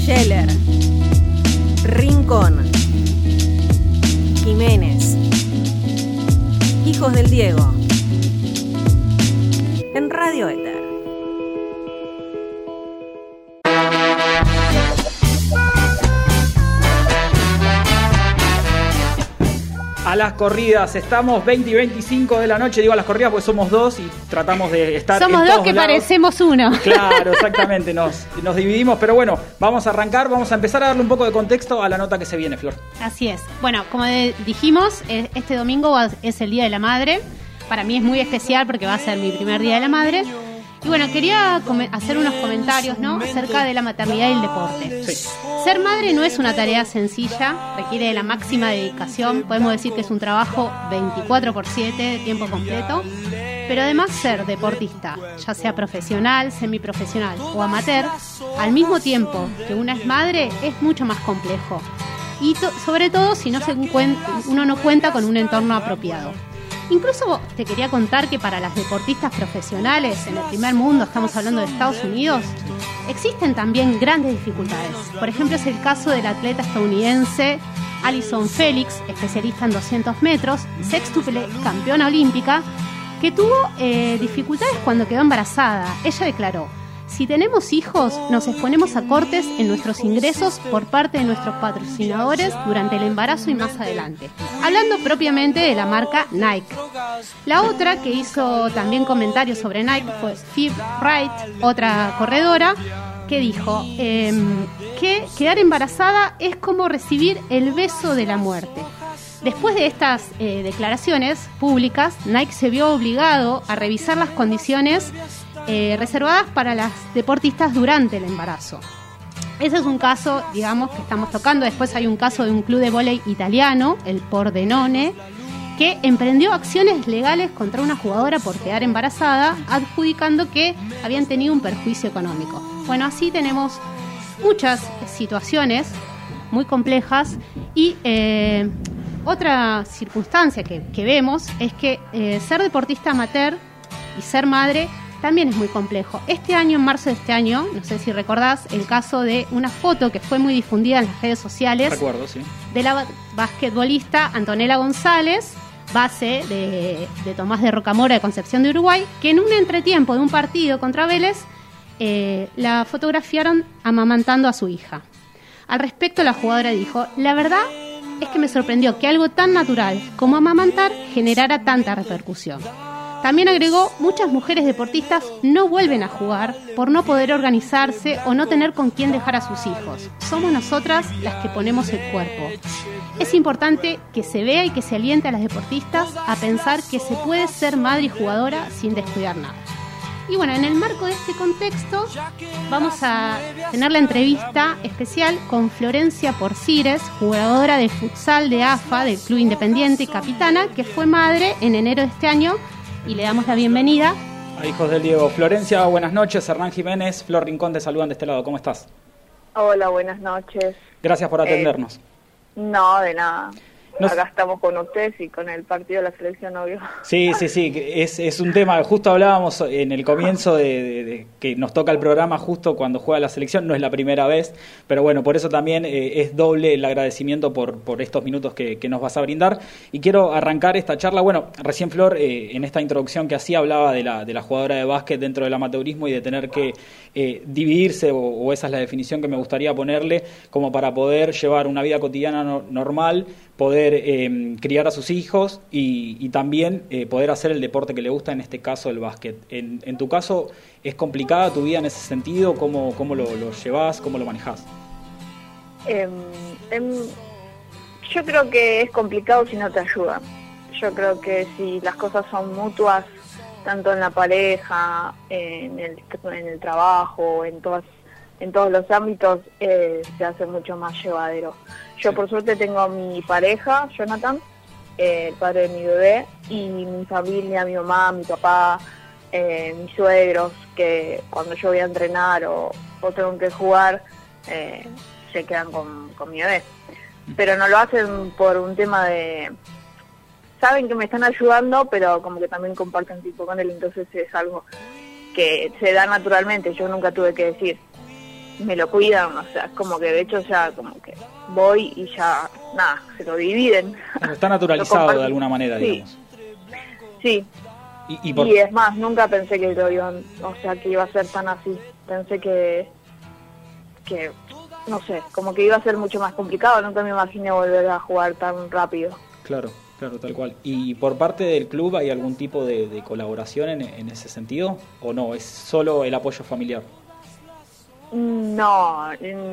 Scheller, Rincón, Jiménez, Hijos del Diego, en Radio Éter. A las corridas, estamos 20 y 25 de la noche, digo a las corridas porque somos dos y tratamos de estar somos en dos todos que lados. Parecemos uno. Claro, exactamente, nos dividimos, pero bueno, vamos a arrancar, vamos a empezar a darle un poco de contexto a la nota que se viene, Flor. Así es. Bueno, como dijimos, este domingo es el Día de la Madre. Para mí es muy especial porque va a ser mi primer Día de la Madre. Y bueno, quería hacer unos comentarios, ¿no?, acerca de la maternidad y el deporte. Sí. Ser madre no es una tarea sencilla, requiere de la máxima dedicación. Podemos decir que es un trabajo 24/7, de tiempo completo. Pero además ser deportista, ya sea profesional, semiprofesional o amateur, al mismo tiempo que una es madre, es mucho más complejo. Y sobre todo si uno no cuenta con un entorno apropiado. Incluso te quería contar que para las deportistas profesionales en el primer mundo, estamos hablando de Estados Unidos, existen también grandes dificultades. Por ejemplo, es el caso de la atleta estadounidense Allyson Felix, especialista en 200 metros, sextuple campeona olímpica, que tuvo dificultades cuando quedó embarazada. Ella declaró: si tenemos hijos, nos exponemos a cortes en nuestros ingresos por parte de nuestros patrocinadores durante el embarazo y más adelante. Hablando propiamente de la marca Nike. La otra que hizo también comentarios sobre Nike fue Phoebe Wright, otra corredora, que dijo que quedar embarazada es como recibir el beso de la muerte. Después de estas declaraciones públicas, Nike se vio obligado a revisar las condiciones reservadas para las deportistas durante el embarazo. Ese es un caso, digamos, que estamos tocando. Después hay un caso de un club de vóley italiano, el Pordenone, que emprendió acciones legales contra una jugadora por quedar embarazada, adjudicando que habían tenido un perjuicio económico. Bueno, así tenemos muchas situaciones muy complejas y otra circunstancia que vemos es que ser deportista amateur y ser madre también es muy complejo. Este año, en marzo de este año, no sé si recordás el caso de una foto que fue muy difundida en las redes sociales. Recuerdo, sí. De la basquetbolista Antonella González, base de Tomás de Rocamora de Concepción de Uruguay, que en un entretiempo de un partido contra Vélez la fotografiaron amamantando a su hija. Al respecto, la jugadora dijo: la verdad es que me sorprendió que algo tan natural como amamantar generara tanta repercusión. También agregó: muchas mujeres deportistas no vuelven a jugar por no poder organizarse o no tener con quién dejar a sus hijos. Somos nosotras las que ponemos el cuerpo. Es importante que se vea y que se aliente a las deportistas a pensar que se puede ser madre y jugadora sin descuidar nada. Y bueno, en el marco de este contexto vamos a tener la entrevista especial con Florencia Porcires, jugadora de futsal de AFA, del Club Independiente y capitana, que fue madre en enero de este año. Y le damos la bienvenida A Hijos del Diego. Florencia, buenas noches. Hernán Jiménez, Flor Rincón te saludan de este lado. ¿Cómo estás? Hola, buenas noches. Gracias por atendernos. No, de nada. Acá estamos con ustedes y con el partido de la selección, obvio. Sí, es un tema, justo hablábamos en el comienzo de que nos toca el programa justo cuando juega la selección, no es la primera vez, pero bueno, por eso también es doble el agradecimiento por estos minutos que nos vas a brindar. Y quiero arrancar esta charla, bueno, recién Flor, en esta introducción que hacía, hablaba de la jugadora de básquet dentro del amateurismo y de tener que dividirse, o esa es la definición que me gustaría ponerle, como para poder llevar una vida cotidiana normal, poder criar a sus hijos y también poder hacer el deporte que le gusta, en este caso el básquet. En tu caso, ¿es complicada tu vida en ese sentido? ¿Cómo lo llevas? ¿Cómo lo manejás? Yo creo que es complicado si no te ayuda. Yo creo que si las cosas son mutuas, tanto en la pareja, en el trabajo, en todos los ámbitos, se hace mucho más llevadero. Yo por suerte tengo a mi pareja, Jonathan, el padre de mi bebé, y mi familia, mi mamá, mi papá, mis suegros, que cuando yo voy a entrenar o tengo que jugar, se quedan con mi bebé. Pero no lo hacen por un tema de... Saben que me están ayudando, pero como que también comparten tiempo con él, entonces es algo que se da naturalmente, yo nunca tuve que decir. me lo cuidan, o sea, es como que de hecho ya como que voy y ya, nada, se lo dividen. Está naturalizado de alguna manera, sí, digamos. Sí, y es más, nunca pensé que lo iban, o sea, que iba a ser tan así. Pensé que no sé, como que iba a ser mucho más complicado, nunca me imaginé volver a jugar tan rápido. Claro, tal cual. ¿Y por parte del club hay algún tipo de colaboración en ese sentido? ¿O no? ¿Es solo el apoyo familiar? No.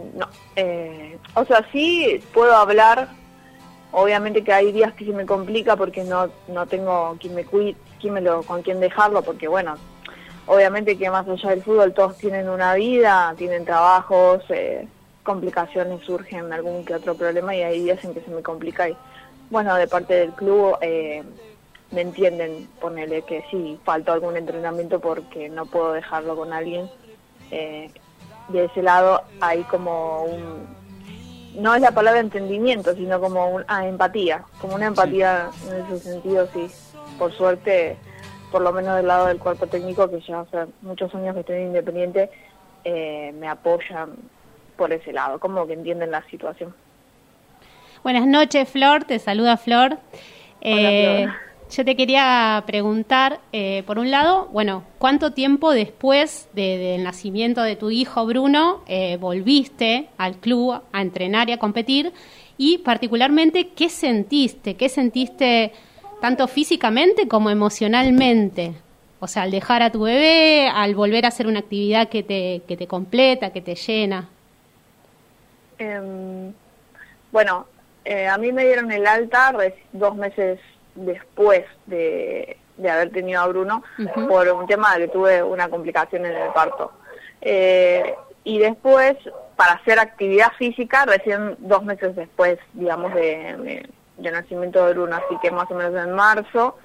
O sea, sí puedo hablar. Obviamente que hay días que se me complica porque no tengo quien me cuide, con quien dejarlo, porque bueno, obviamente que más allá del fútbol todos tienen una vida, tienen trabajos, complicaciones, surgen algún que otro problema y hay días en que se me complica y bueno, de parte del club me entienden, ponele que sí, faltó algún entrenamiento porque no puedo dejarlo con alguien. De ese lado hay como no es la palabra entendimiento, sino como empatía, como una empatía sí. En ese sentido, sí. Por suerte, por lo menos del lado del cuerpo técnico, que ya hace muchos años que estoy independiente, me apoyan por ese lado, como que entienden la situación. Buenas noches, Flor, te saluda Flor. Hola, Flor. Yo te quería preguntar, por un lado, bueno, ¿cuánto tiempo después del nacimiento de tu hijo Bruno volviste al club a entrenar y a competir? Y particularmente, ¿qué sentiste tanto físicamente como emocionalmente? O sea, al dejar a tu bebé, al volver a hacer una actividad que te completa, que te llena. Bueno, a mí me dieron el alta 2 meses después de haber tenido a Bruno, uh-huh. Por un tema de que tuve una complicación en el parto. Y después, para hacer actividad física, recién 2 meses después, digamos, de nacimiento de Bruno, así que más o menos en marzo,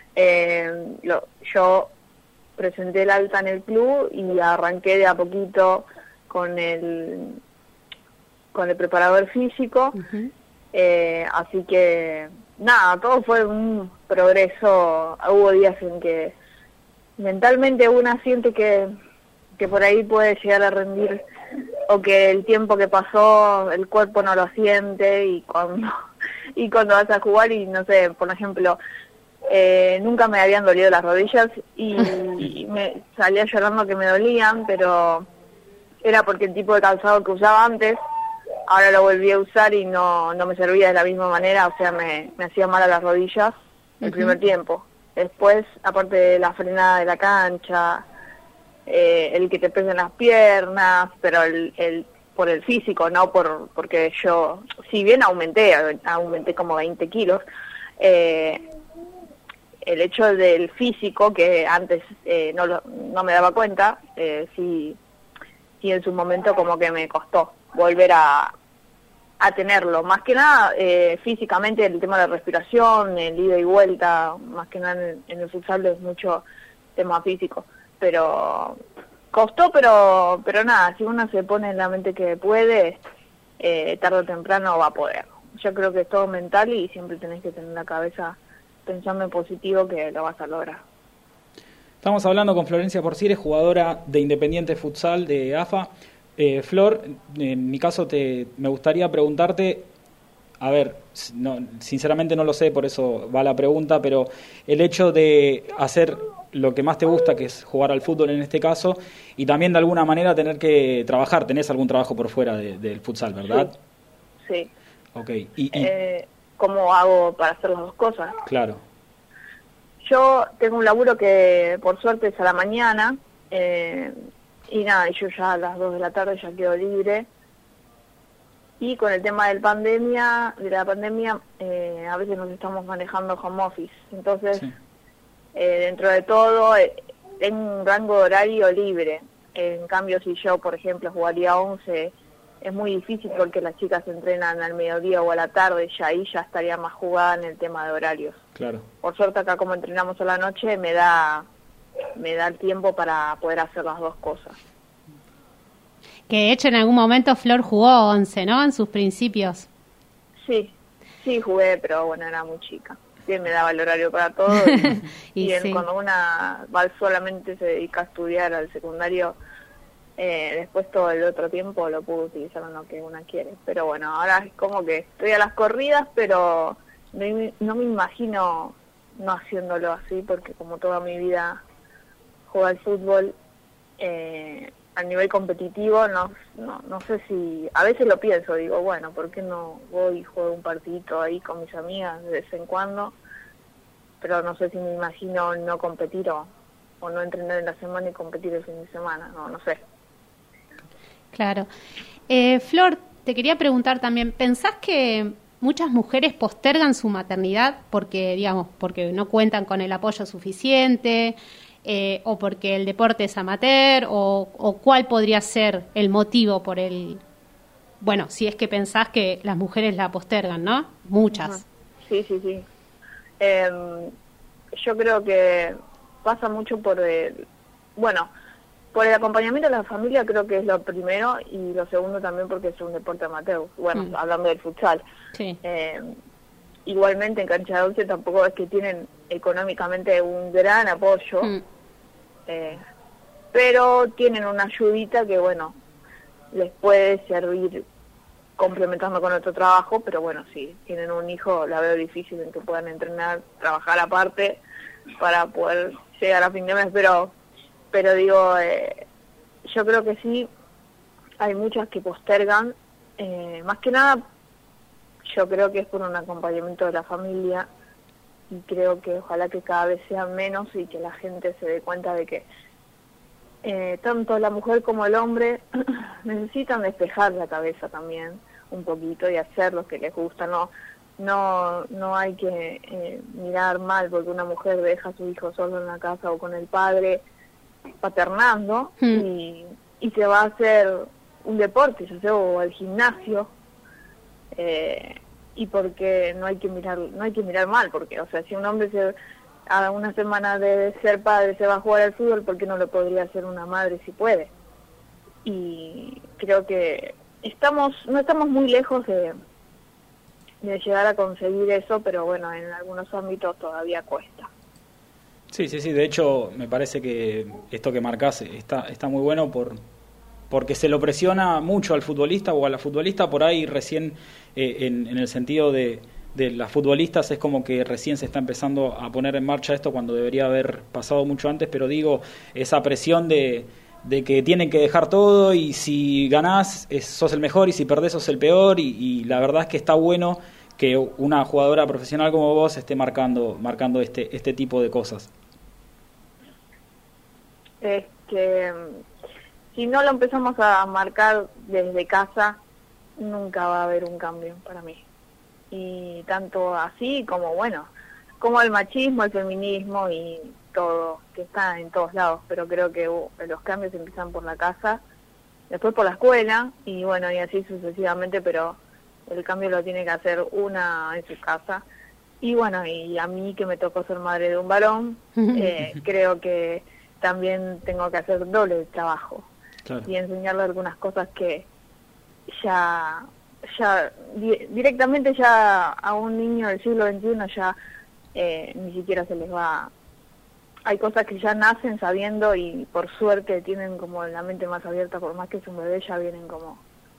yo presenté el alta en el club y arranqué de a poquito con el preparador físico, uh-huh. Así que nada, todo fue un progreso. Hubo días en que mentalmente una siente que por ahí puede llegar a rendir, o que el tiempo que pasó el cuerpo no lo siente, y cuando vas a jugar y no sé, por ejemplo, nunca me habían dolido las rodillas y me salía llorando que me dolían, pero era porque el tipo de calzado que usaba antes, ahora lo volví a usar y no me servía de la misma manera, o sea, me hacía mal a las rodillas el uh-huh. primer tiempo. Después, aparte de la frenada de la cancha, el que te pesen las piernas, pero por el físico, no porque yo, si bien aumenté como 20 kilos, el hecho del físico, que antes no me daba cuenta, sí en su momento como que me costó volver a tenerlo, más que nada físicamente, el tema de la respiración, el ida y vuelta, más que nada en el futsal es mucho tema físico, pero costó, pero nada, si uno se pone en la mente que puede, tarde o temprano va a poder. Yo creo que es todo mental y siempre tenés que tener la cabeza pensando en positivo, que lo vas a lograr. Estamos hablando con Florencia Porcires, jugadora de Independiente Futsal de AFA. Flor, en mi caso me gustaría preguntarte, a ver, sinceramente no lo sé, por eso va la pregunta, pero el hecho de hacer lo que más te gusta, que es jugar al fútbol en este caso, y también de alguna manera tener que trabajar, tenés algún trabajo por fuera del futsal, ¿verdad? Sí. Okay. ¿Cómo hago para hacer las dos cosas? Claro. Yo tengo un laburo que por suerte es a la mañana, y nada, yo ya a las 2 de la tarde ya quedo libre. Y con el tema de la pandemia, a veces nos estamos manejando home office. Entonces, sí. Dentro de todo, tengo un rango de horario libre. En cambio, si yo, por ejemplo, jugaría 11, es muy difícil porque las chicas entrenan al mediodía o a la tarde, y ahí ya estaría más jugada en el tema de horarios. Claro. Por suerte acá, como entrenamos a la noche, me da el tiempo para poder hacer las dos cosas. Que de hecho en algún momento Flor jugó 11, ¿no? En sus principios. Sí jugué, pero bueno, era muy chica. Sí, me daba el horario para todo. Y sí. Cuando una solamente se dedica a estudiar al secundario, Después todo el otro tiempo lo puedo utilizar en lo que una quiere. Pero bueno, ahora es como que estoy a las corridas, pero no me imagino no haciéndolo así, porque como toda mi vida juego al fútbol, a nivel competitivo, no sé si... A veces lo pienso, digo, bueno, ¿por qué no voy y juego un partidito ahí con mis amigas de vez en cuando? Pero no sé si me imagino no competir o no entrenar en la semana y competir el fin de semana, no sé. Claro. Flor, te quería preguntar también, ¿pensás que muchas mujeres postergan su maternidad porque no cuentan con el apoyo suficiente, o porque el deporte es amateur, o cuál podría ser el motivo por el... Bueno, si es que pensás que las mujeres la postergan, ¿no? Muchas. Sí. Yo creo que pasa mucho por el acompañamiento de la familia, creo que es lo primero, y lo segundo también porque es un deporte amateur, hablando del futsal. Sí. Igualmente en Cancha de Once tampoco es que tienen económicamente un gran apoyo, pero tienen una ayudita que les puede servir complementando con otro trabajo, pero si tienen un hijo la veo difícil en que puedan entrenar, trabajar aparte para poder llegar a fin de mes, pero digo, yo creo que sí, hay muchas que postergan, más que nada yo creo que es por un acompañamiento de la familia, y creo que ojalá que cada vez sean menos y que la gente se dé cuenta de que tanto la mujer como el hombre necesitan despejar la cabeza también un poquito y hacer lo que les gusta, no hay que mirar mal porque una mujer deja a su hijo solo en la casa o con el padre paternando y se va a hacer un deporte, ya sea o al gimnasio, y porque no hay que mirar mal, porque si un hombre a una semana de ser padre se va a jugar al fútbol, ¿por qué no lo podría hacer una madre si puede? Y creo que no estamos muy lejos de llegar a conseguir eso, pero en algunos ámbitos todavía cuesta. Sí, de hecho me parece que esto que marcás está muy bueno porque se lo presiona mucho al futbolista o a la futbolista por ahí recién, en el sentido de las futbolistas es como que recién se está empezando a poner en marcha esto cuando debería haber pasado mucho antes, pero digo, esa presión de que tienen que dejar todo y si ganás sos el mejor y si perdés sos el peor y la verdad es que está bueno que una jugadora profesional como vos esté marcando este tipo de cosas. Es que si no lo empezamos a marcar desde casa, nunca va a haber un cambio para mí. Y tanto así como el machismo, el feminismo y todo, que está en todos lados, pero creo que los cambios empiezan por la casa, después por la escuela, y y así sucesivamente, pero el cambio lo tiene que hacer una en su casa. Y y a mí que me tocó ser madre de un varón, creo que también tengo que hacer doble trabajo. Claro. Y enseñarle algunas cosas que ya directamente ya a un niño del siglo XXI ya ni siquiera se les va. Hay cosas que ya nacen sabiendo y por suerte tienen como la mente más abierta, por más que es un bebé, ya vienen como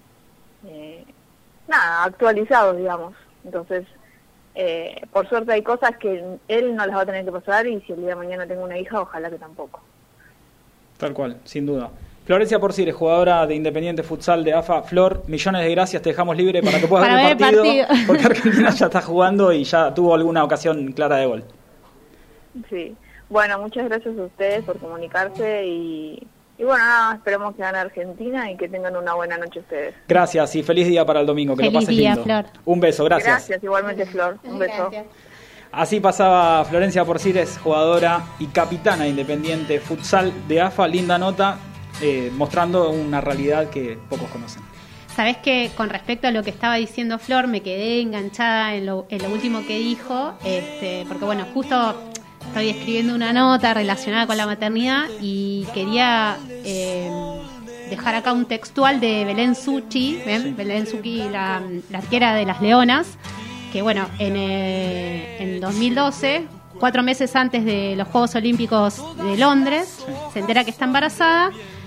actualizados, digamos. Entonces por suerte hay cosas que él no las va a tener que pasar, y si el día de mañana tengo una hija, ojalá que tampoco. Tal cual, sin duda. Florencia Porcires, jugadora de Independiente Futsal de AFA. Flor, millones de gracias, te dejamos libre para que puedas ver el partido, porque Argentina ya está jugando y ya tuvo alguna ocasión clara de gol. Sí, muchas gracias a ustedes por comunicarse y esperemos que gane Argentina y que tengan una buena noche ustedes. Gracias y feliz día para el domingo, que lo pases lindo. Flor. Un beso, gracias. Gracias, igualmente Flor, un beso. Gracias. Así pasaba Florencia Porcires, jugadora y capitana de Independiente Futsal de AFA. Linda nota, mostrando una realidad que pocos conocen. Sabés que con respecto a lo que estaba diciendo Flor, me quedé enganchada en lo último que dijo, porque justo estoy escribiendo una nota relacionada con la maternidad y quería dejar acá un textual de Belén Succhi, ¿ven? Sí. Belén Succhi, la arquera de las Leonas, que en 2012, 4 meses antes de los Juegos Olímpicos de Londres, se entera que está embarazada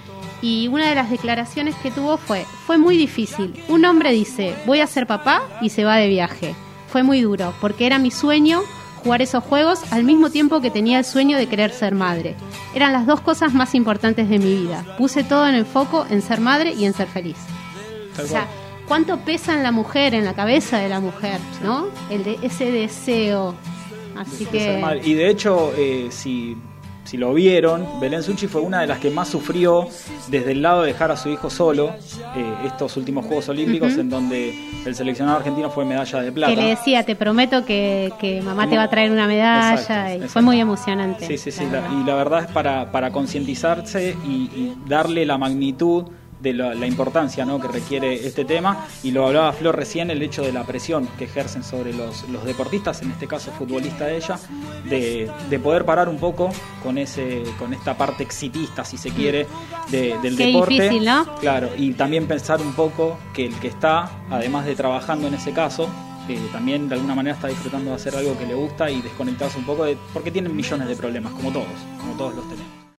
Y una de las declaraciones que tuvo fue muy difícil. Un hombre dice, voy a ser papá y se va de viaje. Fue muy duro, porque era mi sueño jugar esos juegos al mismo tiempo que tenía el sueño de querer ser madre. Eran las dos cosas más importantes de mi vida. Puse todo en el foco en ser madre y en ser feliz. O sea, ¿cuánto pesa en la mujer, en la cabeza de la mujer, ¿no? Ese deseo. Así que... Y de hecho, si lo vieron, Belén Suchi fue una de las que más sufrió desde el lado de dejar a su hijo solo estos últimos Juegos Olímpicos, en donde el seleccionado argentino fue medalla de plata. Que le decía, te prometo que mamá te va a traer una medalla. Exacto. Fue muy emocionante. Sí. Y la verdad es para concientizarse y darle la magnitud de la importancia, ¿no?, que requiere este tema. Y lo hablaba Flor recién, el hecho de la presión que ejercen sobre los deportistas, en este caso futbolista de ella, de poder parar un poco con esta parte exitista, si se quiere, del Qué deporte. Difícil, ¿no? Claro, y también pensar un poco que el que está, además de trabajando en ese caso, también de alguna manera está disfrutando de hacer algo que le gusta y desconectarse un poco, porque tienen millones de problemas, como todos los tenemos.